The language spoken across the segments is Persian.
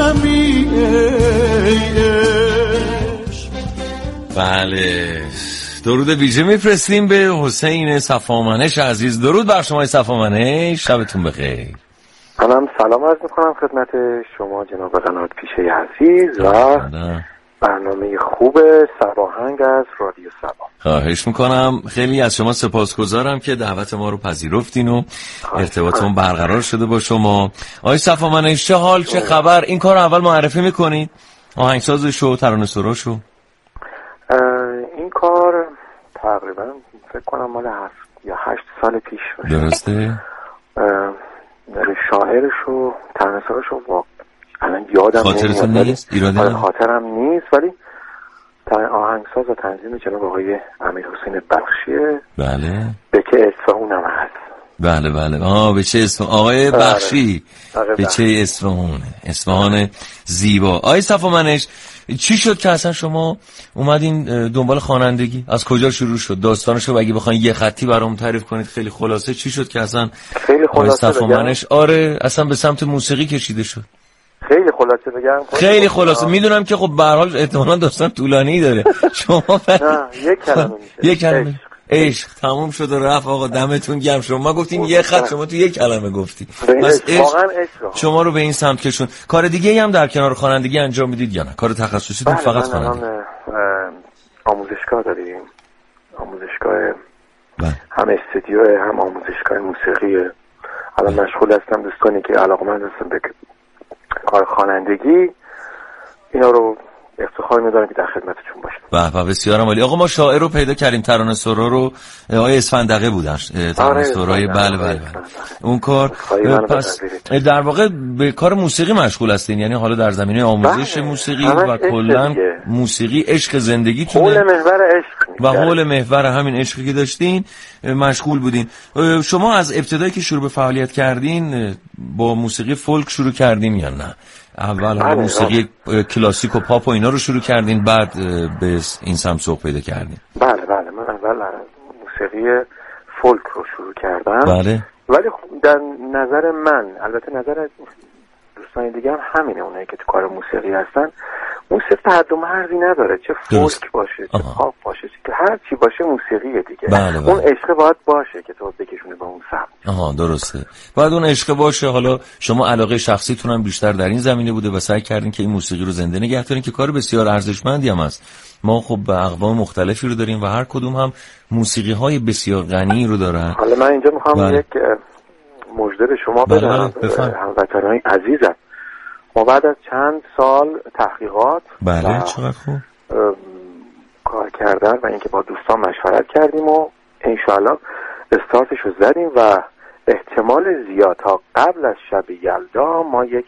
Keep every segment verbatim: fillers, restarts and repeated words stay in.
دمی بله، درود ویژه میفرستیم به حسین صفامنش عزیز. درود بر شما صفامنش، شبتون بخیر. منم سلام عرض میکنم خدمت شما جناب قنات پیشه عزیز و برنامه خوب صباهنگ از رادیو صبا. خواهش میکنم، خیلی از شما سپاسگزارم که دعوت ما رو پذیرفتین و ارتباطمون برقرار شده با شما. آقای صفامنش چه حال، چه خبر؟ این کار رو اول معرفی میکنید، آهنگسازشو، ترانه‌سراشو. این کار تقریبا فکر کنم مال هفت یا هشت سال پیش باشه. درسته؟ شاعرشو، ترانه‌سراشو واقعا الان یادم خاطرتون نیست؟ ایرادی نداره. خاطرم نیست، ولی آهنگساز و تنظیم جناب آقای امیر حسین بخشیه. بله. به که اصفهونم هست. بله بله. آه به چه اصفهان، آقای بخشی. به چه اصفهانه، اصفهان زیبا. آقای صفامنش چی شد که اصلا شما اومدین دنبال خوانندگی؟ از کجا شروع شد داستانشو؟ اگه بخواید یه خطی برام تعریف کنید خیلی خلاصه، چی شد که اصلا خیلی خلاصه صفامنش آره اصلا به سمت موسیقی کشیده شد؟ خیلی خلاصه بگم. خیلی خلاصه. میدونم که خب به هر حال احتمالاً داستان طولانی داره. شما نه یک کلمه میشه. یک کلمه. عشق. تموم شد و رفت آقا، دمتون گرم. شما گفتین یه خط، شما تو یک کلمه گفتی. بس واقعا عشق شما رو به این سمت کشون. کار دیگه ای هم در کنار خوانندگی انجام میدید یا نه؟ کار تخصصیتون فقط خوانندگی؟ آموزشگاه داریم. آموزشگاه هم استودیو هم آموزشگاه موسیقیه. الان مشغول هستم دوستانی که علاقه‌مند هستن به کار خوانندگی، اینا رو افتخار می‌دارم که در خدمتتون باشم. به به، بسیار عالی. آقا ما شاعر رو پیدا کردیم، ترانه‌سرا رو آقای اسفندقه بودن، ترانه‌سرای بله بله. اون کار پس در واقع به کار موسیقی مشغول هستین، یعنی حالا در زمینه آموزش موسیقی و کلا موسیقی عشق زندگیتونه، حول محور عشق و حول محور همین عشقی که داشتین مشغول بودین. شما از ابتدایی که شروع به فعالیت کردین با موسیقی فولک شروع کردین یا نه؟ اول بله موسیقی کلاسیک و پاپ و اینا رو شروع کردین، بعد به این سمت سوق پیدا کردین؟ بله بله، من اول موسیقی فولک رو شروع کردم. بله. ولی در نظر من، البته نظر دوستان دیگه هم همینه، اونایی که تو کار موسیقی هستن، موسیقی حد و مرزی نداره، چه فولک باشه چه پاپ باشه، که هر چی باشه موسیقیه دیگه. بله بله. اون عشق باید باشه که تو بکشونه به اون سمت. آها درسته، باید اون عشق باشه. حالا شما علاقه شخصیتون هم بیشتر در این زمینه بوده و سعی کردین که این موسیقی رو زنده نگه دارین، که کار بسیار ارزشمندی هم است. ما خب به اقوام مختلفی رو داریم و هر کدوم هم موسیقی های بسیار غنی رو دارن. حالا من اینجا میخوام بله. یک مژده به شما بدم هموطنان عزیزم. ما بعد از چند سال تحقیقات بله چقدر خوب کار کردن و اینکه با دوستان مشورت کردیم و انشاءالله استارتش رو زدیم و احتمال زیاد تا قبل از شب یلدا ما یک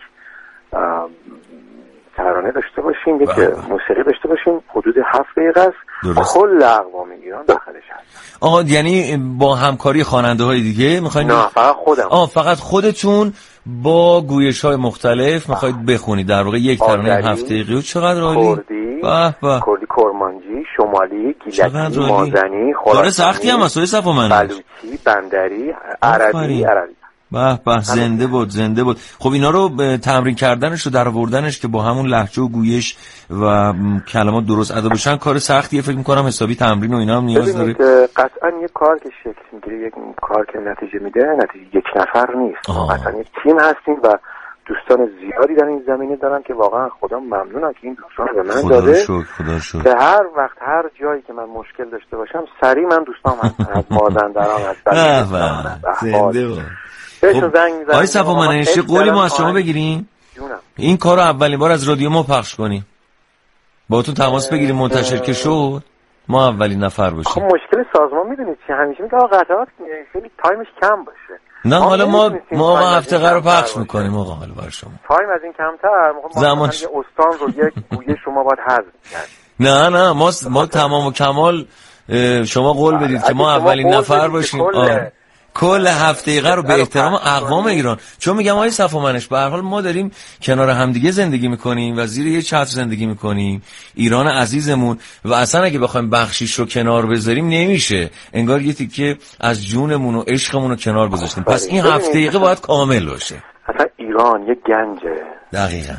ترانه داشته باشیم، یک موسیقی داشته باشیم حدود هفت دقیقه است، کل اقوام ایران داخلش هست. آقا یعنی با همکاری خواننده های دیگه میخواین؟ نه فقط خودم. آه فقط خودتون با گویش های مختلف میخواید بخونید در واقع یک ترانه هفت دقیقه؟ چقدر عالی. کردی، کردی کرمانجی، شمالی، گیلکی، مازنی، خراسانی، داره سختی هم از صفامنش، بلوچی، بندری، عربی عربی. به به، زنده بود زنده بود. خب اینا رو تمرین کردنش و در آوردنش که با همون لهجه و گویش و کلمات درست ادا بشن کار سختیه، فکر می‌کنم حسابی تمرین و اینا هم نیاز داره. قطعاً یک کار که شکل میگیره، یک کار که نتیجه میده، نتیجه یک نفر نیست. قطعاً یک تیم هستیم و دوستان زیادی در این زمینه دارن که واقعا خدا ممنونم که این دوستان به من داده. شکر خدا شکر. که هر وقت هر جایی که من مشکل داشته باشم سریع من دوستام هستن، از مازندران، از بلوچستان. خب آقای صفامنش قولی ما از شما بگیریم این کار رو اولین بار از رادیو ما پخش کنیم، باهاتون تماس بگیریم منتشر که شد ما اولین نفر باشیم. خب مشکل سازمان میدونید چی، همیشه میگه آقا قطعات خیلی تایمش کم باشه. نه حالا ما ما هفته رو پخش میکنیم آقا، حالا برای شما تایم از این کمتر زمان یه استان رو یک گویه شما باید حذف کنید. نه نه ما ما تمام و کمال شما قول بدید که ما اولین نفر باشیم. کل هفت دقیقه رو به احترام اقوام ایران، چون میگم آقای صفامنش به هر حال ما داریم کنار همدیگه زندگی میکنیم و زیر یه چتر زندگی میکنیم، ایران عزیزمون، و اصلا اگه بخوایم بخشیش رو کنار بذاریم نمیشه، انگار یه تیکه از جونمون و عشقمون رو کنار گذاشتیم. پس این هفت دقیقه باید کامل باشه. اصلا ایران یه گنجه دقیقاً که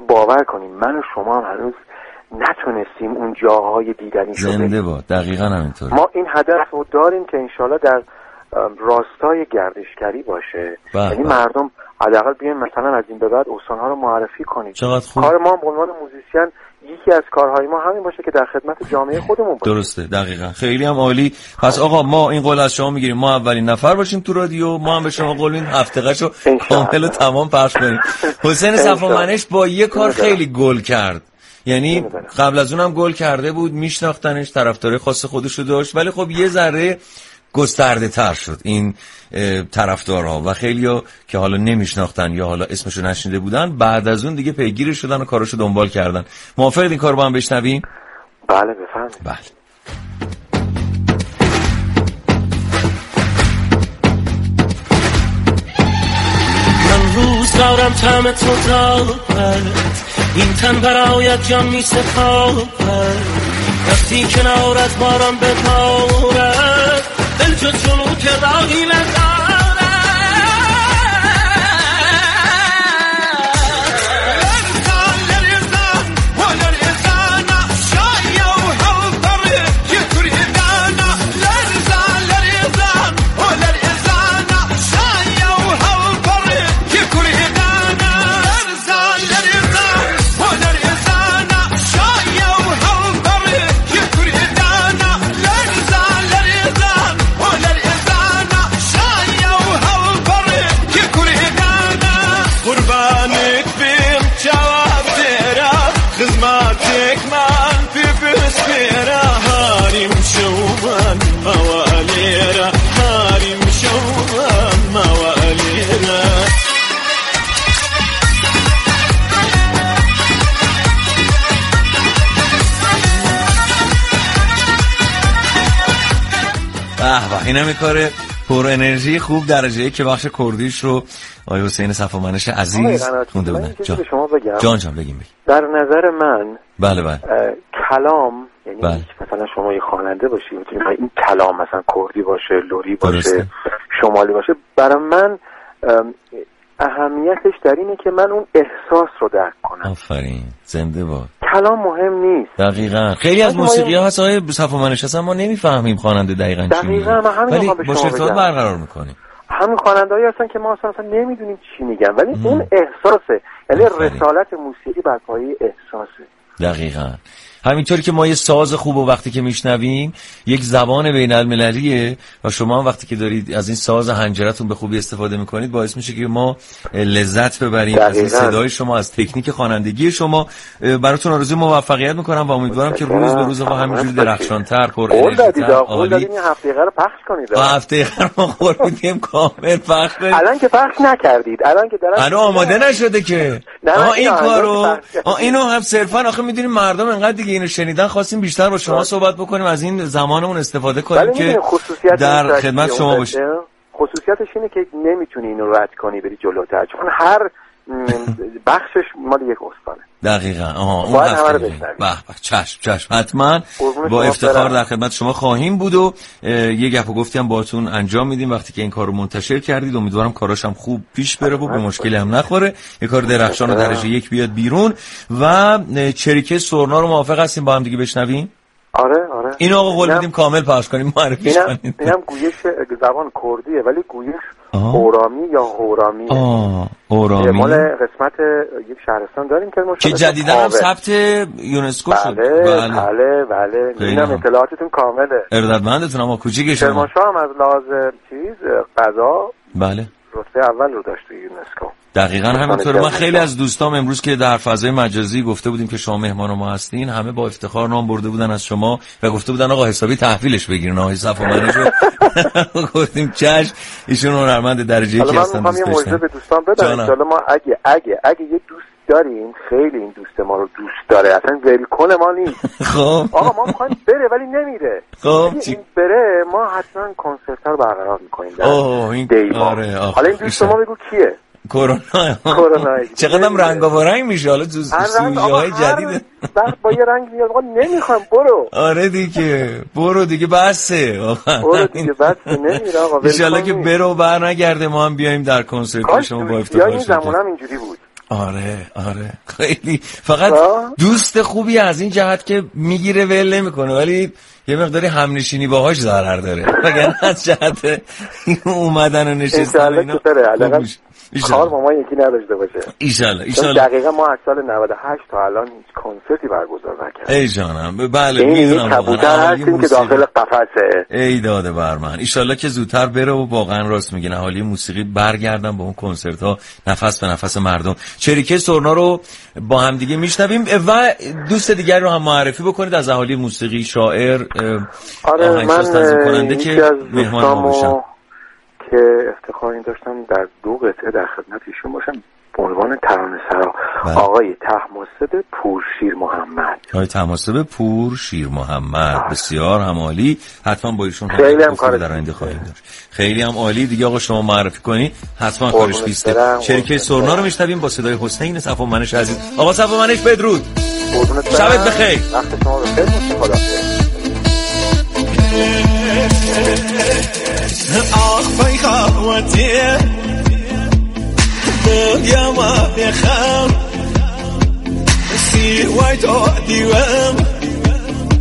باور کنیم من و شما هم هنوز نتونستیم اون جاهای دیدنی شده. زنده باد. دقیقاً همینطور. ما این هدف رو داریم که انشالله در راستای گردشگری باشه، یعنی مردم حداقل بیان مثلا از این به بعد استان‌ها رو معرفی کنیم. چقدر خوب. کار ما به عنوان موزیسین یکی از کارهای ما همین باشه که در خدمت جامعه خودمون باشیم. درسته، دقیقاً. خیلی هم عالی. پس آقا ما این قول از شما میگیریم، ما اولین نفر باشیم تو رادیو، ما هم به شما قول میدیم هفته‌قشو کامل و تمام پخش کنیم. حسین صفامنش با یه کار خیلی گل کرد. یعنی قبل از اونم گل کرده بود، میشناختنش، طرفدار خاص خودشو داشت، ولی خب یه ذره گسترده تر شد این طرفدارها و خیلی‌ها که حالا نمیشناختن یا حالا اسمشو نشنیده بودن بعد از اون دیگه پیگیرش شدن و کاراشو دنبال کردن. موافقید این کارو با هم بشنویم؟ بله بفرمایید. بله. من روزگارم طعم تو دارد، این تن برایت جان می سپارد، وقتی کنارت باران ببارد دل جو چونو که راهی ندارد. این هم کار پر انرژی خوب درجه ای که بخش کردیش رو آقای حسین صفامنش عزیز خونده بودن. جان شما بگم. جان جان بگیم بگیم. در نظر من بله بله کلام یعنی بله. مثلا شما یه خواننده باشی این کلام مثلا کردی باشه، لری باشه، درسته. شمالی باشه، برای من اهمیتش در اینه که من اون احساس رو درک کنم. آفرین، زنده باد. کلام مهم نیست. دقیقاً. خیلی از موسیقی‌ها هست آقای صفامنش اصلا ما نمیفهمیم خواننده دقیقاً چی میگه، ولی با ارتباط برقرار میکنیم. همین خواننده‌ای هستن که ما اصلا نمیدونیم چی میگن، ولی ام. اون احساسه، یعنی رسالت موسیقی بر پایه احساسه. دقیقاً. همینطوری که ما یه ساز خوب و وقتی که میشنویم یک زبان بین المللیه و شما هم وقتی که دارید از این ساز حنجرتون به خوبی استفاده میکنید باعث میشه که ما لذت ببریم دقیقا. از این صدای شما، از تکنیک خوانندگی شما. براتون آرزوی موفقیت میکنم و امیدوارم که روز به روز ما همینجوری درخشان‌تر، پر انرژی‌تر، عالی. این هفته رو پخش کنید. هفته رو قول میدیم کامل پخش کنید. الان که پخش نکردید، الان که دارم الان آماده نشده که آ این کارو آ اینو هم صرفا آخه میدونیم مردم انقدر دیگه اینو شنیدن، خواستیم بیشتر با شما صحبت بکنیم، از این زمانمون استفاده کنیم که در خدمت شما باشیم. خصوصیتش اینه که نمیتونی اینو رد کنی بری جلوتر، چون هر بخشش مال یک استانه. دقیقاً. آها اون هفته. به به چشم چشم حتما با افتخار در خدمت شما خواهیم بود و یه گپو گفتیم باهاتون انجام میدیم وقتی که این کارو منتشر کردید. امیدوارم کاراش هم خوب پیش بره و به مشکلی هم نخوره، یه کار درخشان و درجه یک بیاد بیرون. و چریکه سرنا رو موافق هستیم با هم دیگه بشنویم؟ آره آره. این آقا قول میدیم کامل پخش کنیم، معرفیش کنیم. اینم گویش زبان کردیه ولی گویش اورامی یا هورامی. آه اورامی. مال قسمت یک شهرستان داریم که که جدیداً هم ثبت یونسکو شد. بله بله بله. اینم اطلاعاتتون کامله. ارادتمندتون. اما کوچیک شما. کرمانشاه هم از لحاظ چیز قضا بله رتبه اول رو داشت یونسکو. دقیقاً همینطوره. من خیلی از دوستام امروز که در فضای مجازی گفته بودیم که شما مهمان ما هستین، همه با افتخار نام برده بودن از شما و گفته بودن آقا حسابی تحویلش بگیرین. آقای صفامنش رو گفتیم چشم، ایشون هنرمند درجه یکی هستن. من میخوام یه موضوع به دوستان بدم. ان شاءالله ما اگه اگه اگه یه دوست داریم خیلی این دوست ما رو دوست داره، اصلا ولکن ما نیست. خب آقا ما میخوایم بره ولی نمیره. خب این بره ما حتما کنسرت رو برقرار میکنیم. اوه این آره. حالا این دوست ما بگو کیه؟ کرونا. کرونا چقدرم رنگاورنگ میشه حالا تو سوژه‌های جدید. با یه رنگ میاد آقا نمیخوام برو. آره دیگه برو دیگه بسه آقا. برو دیگه بسه نمیره آقا. ان شاءالله که برو برنگرده ما هم بیایم در کنسرت شما با افتخار. این زمانم اینجوری بود. آره آره خیلی فقط آه؟ دوست خوبی از این جهت که میگیره ول نمیکنه ولی یه مقداری همنشینی باهاش ضرر داره وگرنه از جهت اومدن و نشستن اینا کار ما یکی نداشته باشه ایشالله ایشالله. دقیقا ما از سال نود و هشت تا الان هیچ کنسرتی برگزار نکردیم. ای جانم بله میدونم کبوتر هستیم که داخل قفسه. ای داده بر من ایشالله که زودتر بره و واقعا راست میگن اهالی موسیقی برگردن به اون کنسرت ها نفس به نفس مردم. چریکه سرنا رو با هم دیگه میشنویم و دوست دیگر رو هم معرفی بکنید از اهالی موسیقی، شاعر، آهنگساز، تنظیم کننده که مهمان ما باشن. که افتخار این داشتم در دو قطعه در خدمت ایشون باشم به عنوان ترانه‌سرا. آقای طهماسب پورشیر محمد. آقای طهماسب پورشیر محمد بسیار هم عالی. حتما با ایشون خیلی هم کار در آینده خواهیم داشت. خیلی هم عالی. دیگه آقا شما معرفی کنی حتما کارش بیسته. چریکه سرنا رو میشنویم با صدای حسین صفومنش عزیز. آقا صفومنش بدرود. شبت بخیر. وقت شما بخیر. خدا أخفي خاوتي يا ما بخام سي وايتو ديوام